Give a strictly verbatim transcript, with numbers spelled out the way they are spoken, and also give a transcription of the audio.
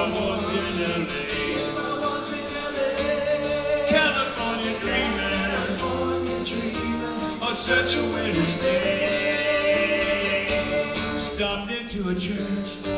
was in L A, if I was in L A, California dreaming, California dreaming on such a winter's day, stopped into a church.